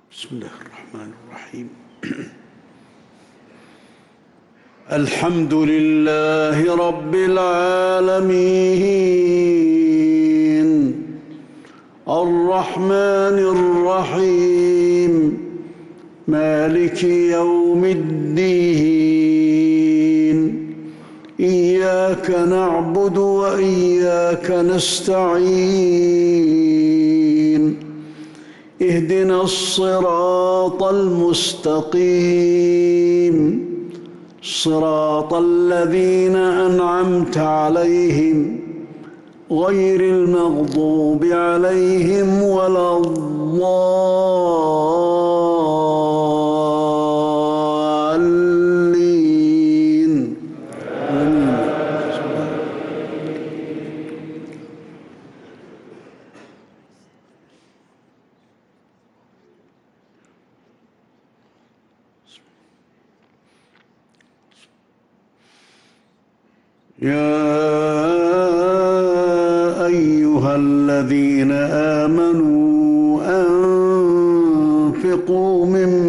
بسم الله الرحمن الرحيم. الحمد لله رب العالمين الرحمن الرحيم مالك يوم الدين إياك نعبد وإياك نستعين اهدنا الصراط المستقيم صراط الذين أنعمت عليهم غير المغضوب عليهم ولا الضالين آمين. يا أيها الذين آمنوا أنفقوا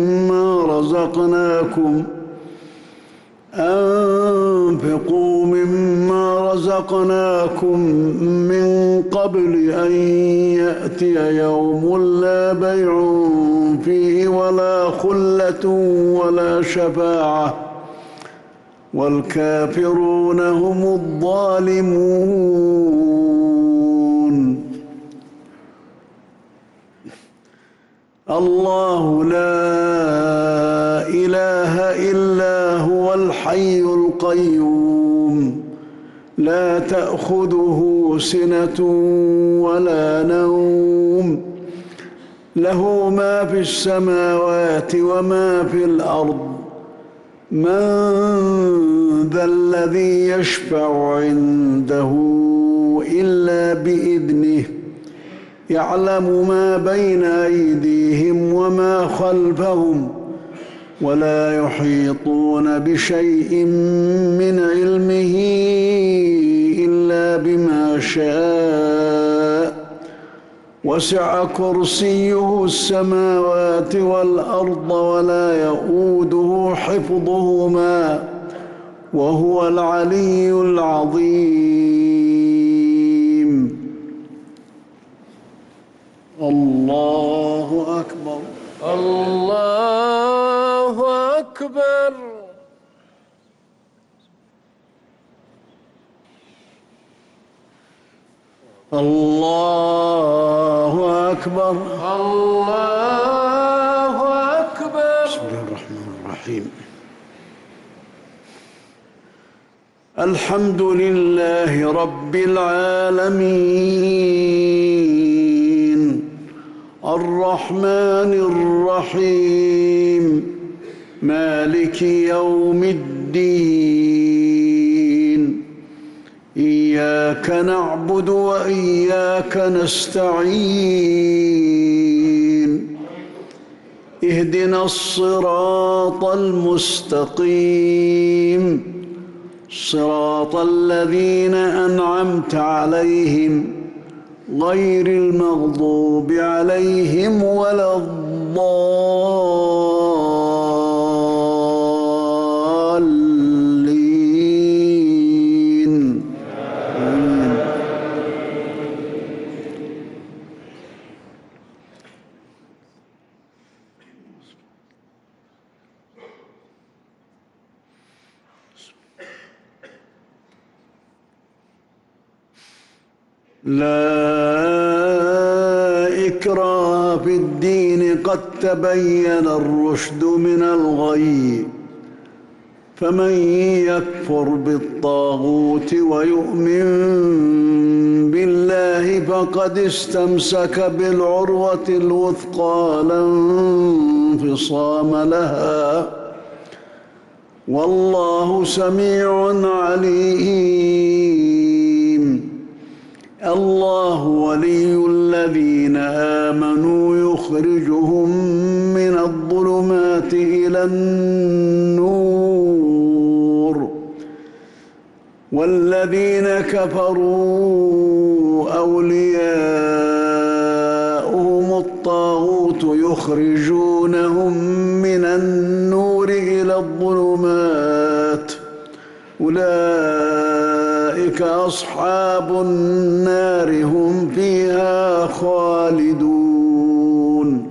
مما رزقناكم من قبل أن يأتي يوم لا بيع فيه ولا خلة ولا شفاعة والكافرون هم الظالمون. الله لا إله إلا هو الحي القيوم لا تأخذه سنة ولا نوم له ما في السماوات وما في الأرض من ذا الذي يشفع عنده إلا بإذنه يعلم ما بين أيديهم وما خلفهم ولا يحيطون بشيء من علمه إلا بما شاء وسع كرسيه السماوات والأرض ولا يؤوده حفظهما وهو العلي العظيم. الله أكبر الله أكبر. الله أكبر الله أكبر. بسم الله الرحمن الرحيم. الحمد لله رب العالمين الرحمن الرحيم مالك يوم الدين إياك نعبد وإياك نستعين اهدنا الصراط المستقيم صراط الذين أنعمت عليهم غير المغضوب عليهم ولا الضالين آمين. لا إكراه في الدين قد تبين الرشد من الغي فمن يكفر بالطاغوت ويؤمن بالله فقد استمسك بالعروة الوثقى لا انفصام لها والله سميع عليم. الله ولي الذين آمنوا يخرجهم من الظلمات إلى النور والذين كفروا أولياؤهم الطاغوت الطاغوت يخرجونهم من النور إلى الظلمات أولئك أصحاب النار هم فيها خالدون.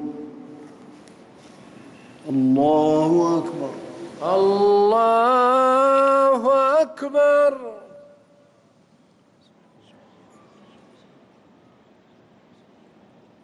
الله أكبر. الله أكبر.